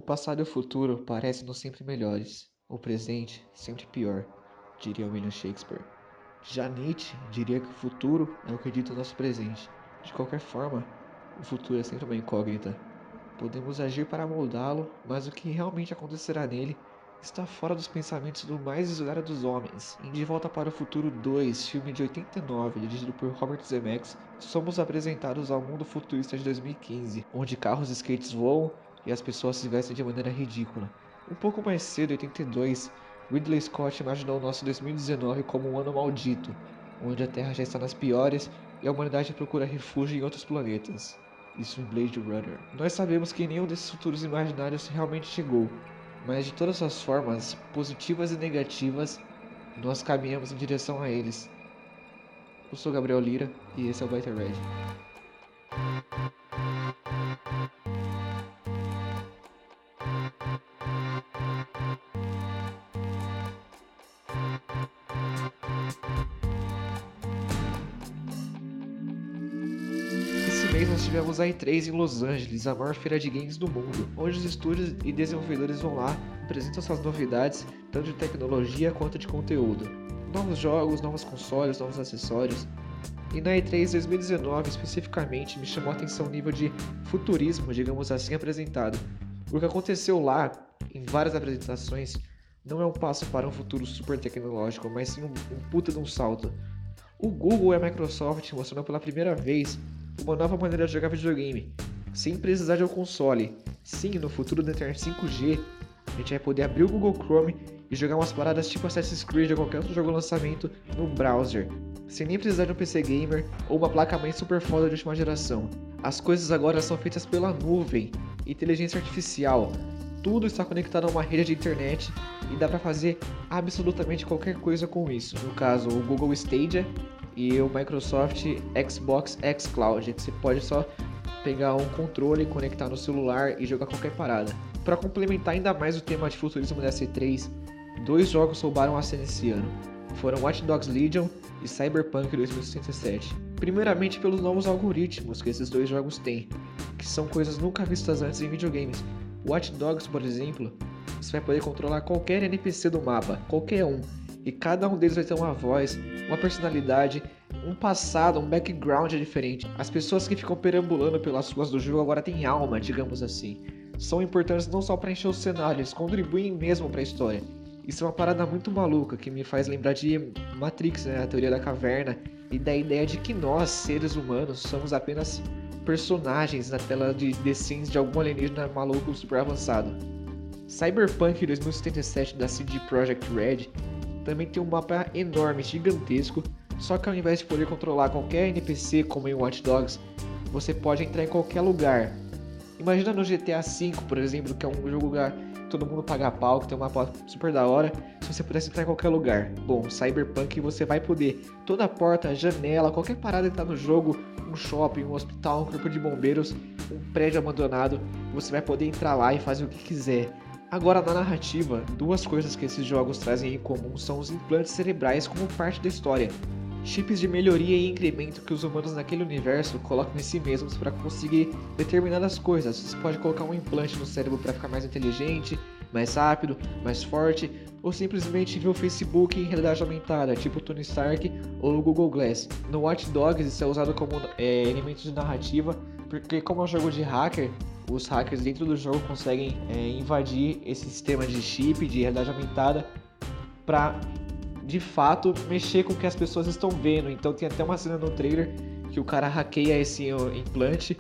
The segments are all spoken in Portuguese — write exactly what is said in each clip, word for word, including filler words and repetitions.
passado e o futuro parecem-nos sempre melhores, o presente sempre pior, diria William Shakespeare. Já Nietzsche diria que o futuro é o que dita o nosso presente. De qualquer forma, o futuro é sempre uma incógnita. Podemos agir para moldá-lo, mas o que realmente acontecerá nele está fora dos pensamentos do mais isolado dos homens. Em De Volta para o Futuro dois, filme de oitenta e nove, dirigido por Robert Zemeckis, somos apresentados ao mundo futurista de dois mil e quinze, onde carros e skates voam e as pessoas se vestem de maneira ridícula. Um pouco mais cedo, em oitenta e dois, Ridley Scott imaginou o nosso dois mil e dezenove como um ano maldito, onde a Terra já está nas piores e a humanidade procura refúgio em outros planetas. Isso em Blade Runner. Nós sabemos que nenhum desses futuros imaginários realmente chegou, mas de todas as formas, positivas e negativas, nós caminhamos em direção a eles. Eu sou Gabriel Lira e esse é o Better Red. Esse mês nós tivemos a E três em Los Angeles, a maior feira de games do mundo, onde os estúdios e desenvolvedores vão lá, apresentam suas novidades, tanto de tecnologia quanto de conteúdo. Novos jogos, novos consoles, novos acessórios. E na E três dois mil e dezenove especificamente me chamou a atenção o nível de futurismo, digamos assim, apresentado. O que aconteceu lá, em várias apresentações, não é um passo para um futuro super tecnológico, mas sim um, um puta de um salto. O Google e a Microsoft mostrando pela primeira vez uma nova maneira de jogar videogame, sem precisar de um console. Sim, no futuro da internet cinco G, a gente vai poder abrir o Google Chrome e jogar umas paradas tipo Assassin's Creed ou qualquer outro jogo lançamento no browser, sem nem precisar de um P C gamer ou uma placa-mãe super foda de última geração. As coisas agora são feitas pela nuvem, inteligência artificial, tudo está conectado a uma rede de internet e dá pra fazer absolutamente qualquer coisa com isso. No caso, o Google Stadia e o Microsoft Xbox xCloud, que você pode só pegar um controle, conectar no celular e jogar qualquer parada. Para complementar ainda mais o tema de futurismo da E três, dois jogos roubaram a cena esse ano. Foram Watch Dogs Legion e Cyberpunk dois mil e sessenta e sete. Primeiramente pelos novos algoritmos que esses dois jogos têm, que são coisas nunca vistas antes em videogames. Watch Dogs, por exemplo, você vai poder controlar qualquer N P C do mapa, qualquer um, e cada um deles vai ter uma voz, uma personalidade, um passado, um background diferente. As pessoas que ficam perambulando pelas ruas do jogo agora têm alma, digamos assim. São importantes não só para encher o cenário, eles contribuem mesmo para a história. Isso é uma parada muito maluca que me faz lembrar de Matrix, né, a teoria da caverna, e da ideia de que nós, seres humanos, somos apenas personagens na tela de The Sims de algum alienígena maluco super avançado. Cyberpunk dois mil e setenta e sete da C D Projekt Red também tem um mapa enorme, gigantesco, só que ao invés de poder controlar qualquer N P C como em Watch Dogs, você pode entrar em qualquer lugar. Imagina no G T A cinco, por exemplo, que é um jogo que todo mundo paga pau, que tem um mapa super da hora, se você pudesse entrar em qualquer lugar. Bom, Cyberpunk você vai poder, toda porta, janela, qualquer parada que tá no jogo, um shopping, um hospital, um corpo de bombeiros, um prédio abandonado, você vai poder entrar lá e fazer o que quiser. Agora, na narrativa, duas coisas que esses jogos trazem em comum são os implantes cerebrais como parte da história. Chips de melhoria e incremento que os humanos naquele universo colocam em si mesmos para conseguir determinadas coisas. Você pode colocar um implante no cérebro para ficar mais inteligente, mais rápido, mais forte, ou simplesmente ver o Facebook em realidade aumentada, tipo Tony Stark ou o Google Glass. No Watch Dogs isso é usado como é, elemento de narrativa, porque como é um jogo de hacker, os hackers dentro do jogo conseguem é, invadir esse sistema de chip, de realidade aumentada, para de fato mexer com o que as pessoas estão vendo. Então tem até uma cena no trailer que o cara hackeia esse implante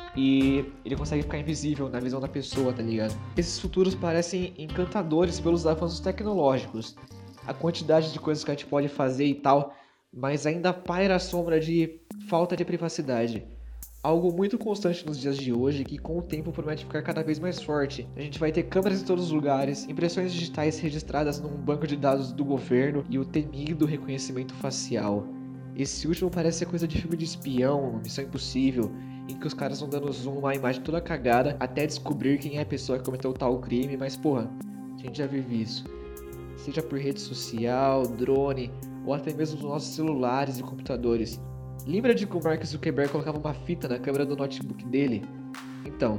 e ele consegue ficar invisível na visão da pessoa, tá ligado? Esses futuros parecem encantadores pelos avanços tecnológicos, a quantidade de coisas que a gente pode fazer e tal, mas ainda paira a sombra de falta de privacidade. Algo muito constante nos dias de hoje que com o tempo promete ficar cada vez mais forte. A gente vai ter câmeras em todos os lugares, impressões digitais registradas num banco de dados do governo e o temido reconhecimento facial. Esse último parece ser coisa de filme de espião, Missão Impossível, em que os caras vão dando zoom numa imagem toda cagada até descobrir quem é a pessoa que cometeu tal crime, mas porra, a gente já vive isso. Seja por rede social, drone ou até mesmo nos nossos celulares e computadores. Lembra de que o Mark Zuckerberg colocava uma fita na câmera do notebook dele? Então,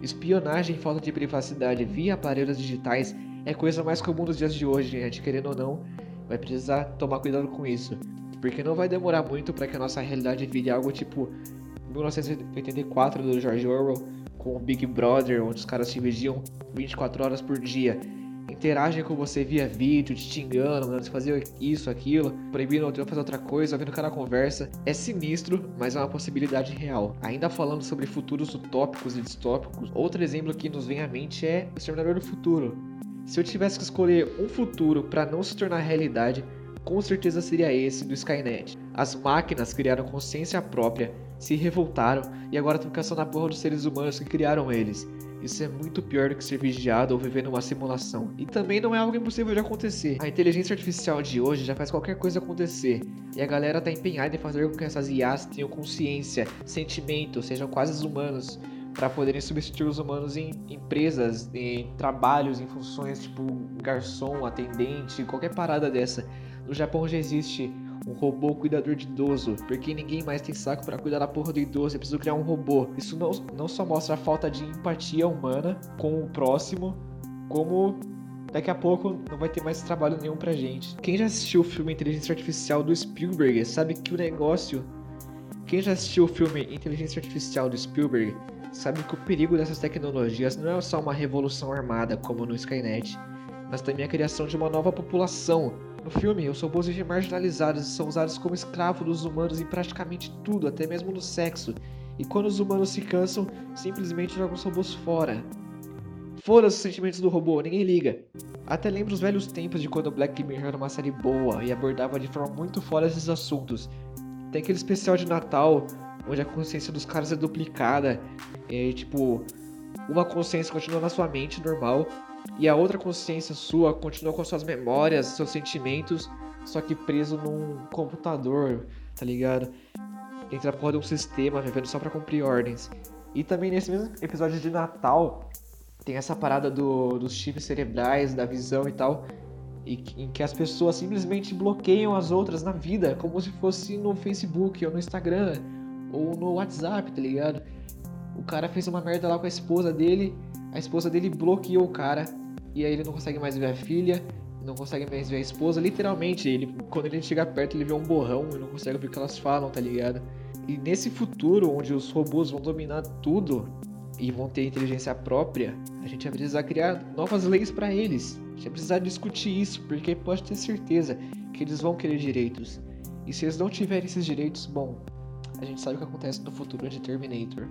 Espionagem e falta de privacidade via aparelhos digitais é coisa mais comum nos dias de hoje, gente. Querendo ou não, vai precisar tomar cuidado com isso. Porque não vai demorar muito para que a nossa realidade vire algo tipo mil novecentos e oitenta e quatro do George Orwell, com o Big Brother, onde os caras te vigiam vinte e quatro horas por dia. Interagem com você via vídeo, te xingando, mandando você fazer isso, aquilo, proibindo outro fazer outra coisa, ouvindo cada conversa. É sinistro, mas é uma possibilidade real. Ainda falando sobre futuros utópicos e distópicos, outro exemplo que nos vem à mente é o Exterminador do Futuro. Se eu tivesse que escolher um futuro para não se tornar realidade, com certeza seria esse do Skynet. As máquinas criaram consciência própria, se revoltaram e agora estão caçando a porra dos seres humanos que criaram eles. Isso é muito pior do que ser vigiado ou viver numa simulação. E também não é algo impossível de acontecer. A inteligência artificial de hoje já faz qualquer coisa acontecer. E a galera tá empenhada em fazer com que essas I As tenham consciência, sentimento, sejam quase humanos, para poderem substituir os humanos em empresas, em trabalhos, em funções tipo garçom, atendente, qualquer parada dessa. No Japão já existe um robô cuidador de idoso, porque ninguém mais tem saco pra cuidar da porra do idoso, é preciso criar um robô. Isso não, não só mostra a falta de empatia humana com o próximo, como daqui a pouco não vai ter mais trabalho nenhum pra gente. Quem já assistiu o filme Inteligência Artificial do Spielberg sabe que o negócio... Quem já assistiu o filme Inteligência Artificial do Spielberg sabe que o perigo dessas tecnologias não é só uma revolução armada como no Skynet, mas também a criação de uma nova população. No filme, os robôs vivem marginalizados e são usados como escravos dos humanos em praticamente tudo, até mesmo no sexo. E quando os humanos se cansam, simplesmente jogam os robôs fora. Foda-se os sentimentos do robô, ninguém liga. Até lembro os velhos tempos de quando Black Mirror era uma série boa e abordava de forma muito fora esses assuntos. Tem aquele especial de Natal, onde a consciência dos caras é duplicada. É tipo, uma consciência continua na sua mente normal, e a outra consciência sua continua com suas memórias, seus sentimentos, só que preso num computador, tá ligado? Dentro da porra de um sistema, vivendo só pra cumprir ordens. E também nesse mesmo episódio de Natal, tem essa parada do, dos chips cerebrais, da visão e tal, e, em que as pessoas simplesmente bloqueiam as outras na vida, como se fosse no Facebook, ou no Instagram, ou no WhatsApp, tá ligado? O cara fez uma merda lá com a esposa dele, a esposa dele bloqueou o cara, e aí ele não consegue mais ver a filha, não consegue mais ver a esposa, literalmente, ele, quando ele chega perto ele vê um borrão e não consegue ouvir o que elas falam, tá ligado? E nesse futuro, onde os robôs vão dominar tudo, e vão ter inteligência própria, a gente vai precisar criar novas leis pra eles, a gente vai precisar discutir isso, porque pode ter certeza que eles vão querer direitos, e se eles não tiverem esses direitos, bom, a gente sabe o que acontece no futuro de Terminator.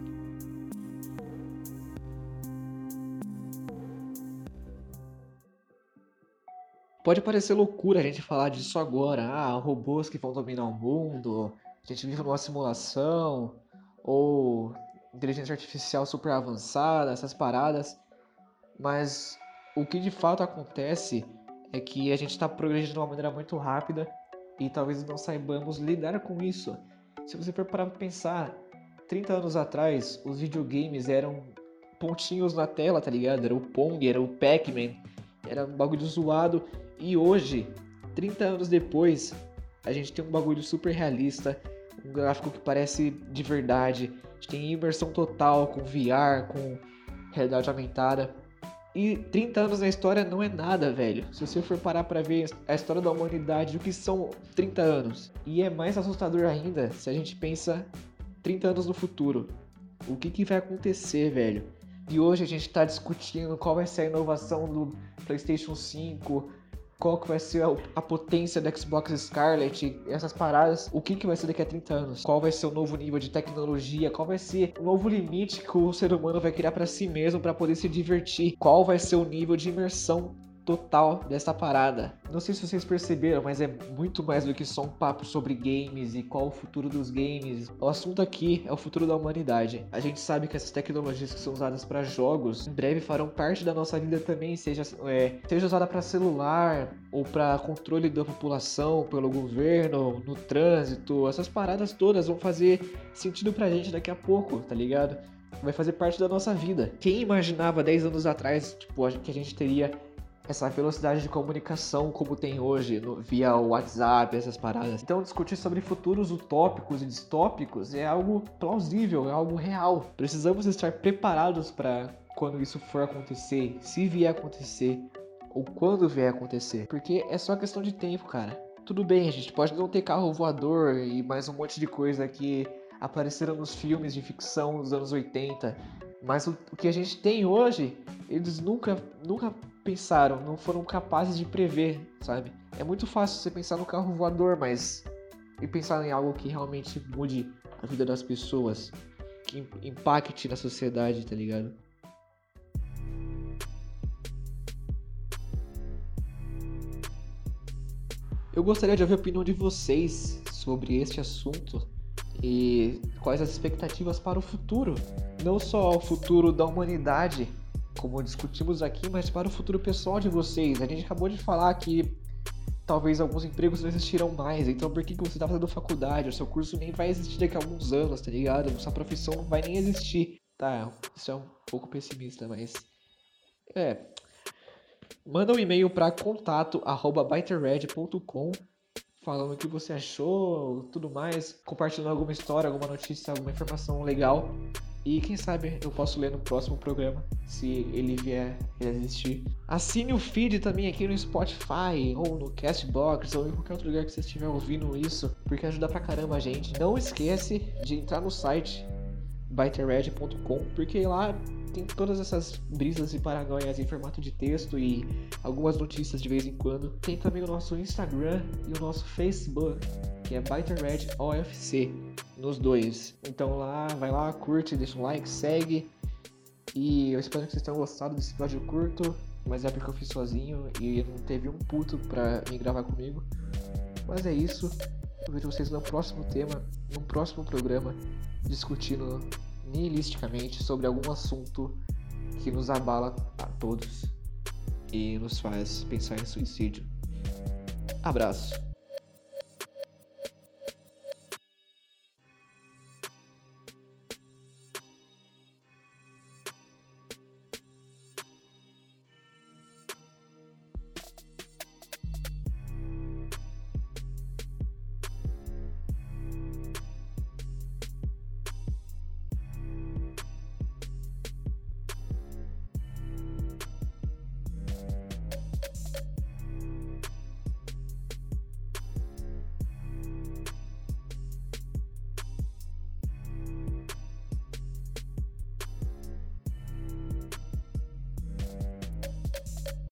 Pode parecer loucura a gente falar disso agora, ah, robôs que vão dominar o mundo, a gente vive numa simulação, ou inteligência artificial super avançada, essas paradas, mas o que de fato acontece é que a gente está progredindo de uma maneira muito rápida e talvez não saibamos lidar com isso. Se você for parar pra pensar, trinta anos atrás, os videogames eram pontinhos na tela, tá ligado? Era o Pong, era o Pac-Man, era um bagulho zoado. E hoje, trinta anos depois, a gente tem um bagulho super realista, um gráfico que parece de verdade, a gente tem imersão total com V R, com realidade aumentada. E trinta anos na história não é nada, velho. Se você for parar pra ver a história da humanidade, o que são trinta anos? E é mais assustador ainda se a gente pensa trinta anos no futuro. O que, que vai acontecer, velho? E hoje a gente tá discutindo qual vai ser a inovação do PlayStation cinco, qual que vai ser a, a potência do Xbox Scarlet, essas paradas, o que, que vai ser daqui a trinta anos, qual vai ser o novo nível de tecnologia, qual vai ser o novo limite que o ser humano vai criar pra si mesmo pra poder se divertir, qual vai ser o nível de imersão total dessa parada. Não sei se vocês perceberam, mas é muito mais do que só um papo sobre games e qual o futuro dos games. O assunto aqui é o futuro da humanidade. A gente sabe que essas tecnologias que são usadas para jogos em breve farão parte da nossa vida também, seja, é, seja usada para celular ou para controle da população pelo governo, no trânsito. Essas paradas todas vão fazer sentido pra gente daqui a pouco, tá ligado? Vai fazer parte da nossa vida. Quem imaginava dez anos atrás, tipo, que a gente teria essa velocidade de comunicação como tem hoje, no, via WhatsApp, essas paradas. Então discutir sobre futuros utópicos e distópicos é algo plausível, é algo real. Precisamos estar preparados para quando isso for acontecer, se vier acontecer, ou quando vier acontecer. Porque é só questão de tempo, cara. Tudo bem, a gente pode não ter carro voador e mais um monte de coisa que apareceram nos filmes de ficção dos anos oitenta, mas o, o que a gente tem hoje, eles nunca, nunca pensaram, não foram capazes de prever, sabe? É muito fácil você pensar no carro voador, mas e pensar em algo que realmente mude a vida das pessoas, que impacte na sociedade, tá ligado? Eu gostaria de ouvir a opinião de vocês sobre este assunto e quais as expectativas para o futuro. Não só o futuro da humanidade, como discutimos aqui, mas para o futuro pessoal de vocês. A gente acabou de falar que talvez alguns empregos não existirão mais, então por que, que você está fazendo faculdade? O seu curso nem vai existir daqui a alguns anos, tá ligado? Sua profissão não vai nem existir. Tá, isso é um pouco pessimista, mas... É... Manda um e-mail para contato arroba bytered ponto com falando o que você achou, tudo mais, compartilhando alguma história, alguma notícia, alguma informação legal. E quem sabe eu posso ler no próximo programa, se ele vier a existir. Assine o feed também aqui no Spotify, ou no Castbox, ou em qualquer outro lugar que você estiver ouvindo isso, porque ajuda pra caramba a gente. Não esquece de entrar no site bytered ponto com, porque lá tem todas essas brisas e paranoias em formato de texto e algumas notícias de vez em quando. Tem também o nosso Instagram e o nosso Facebook, que é bytered O F C, nos dois. Então lá, vai lá, curte, deixa um like, segue. E eu espero que vocês tenham gostado desse episódio curto, mas é porque eu fiz sozinho e não teve um puto pra me gravar comigo. Mas é isso. Eu vejo vocês no próximo tema, no próximo programa, discutindo nihilisticamente sobre algum assunto que nos abala a todos e nos faz pensar em suicídio. Abraço.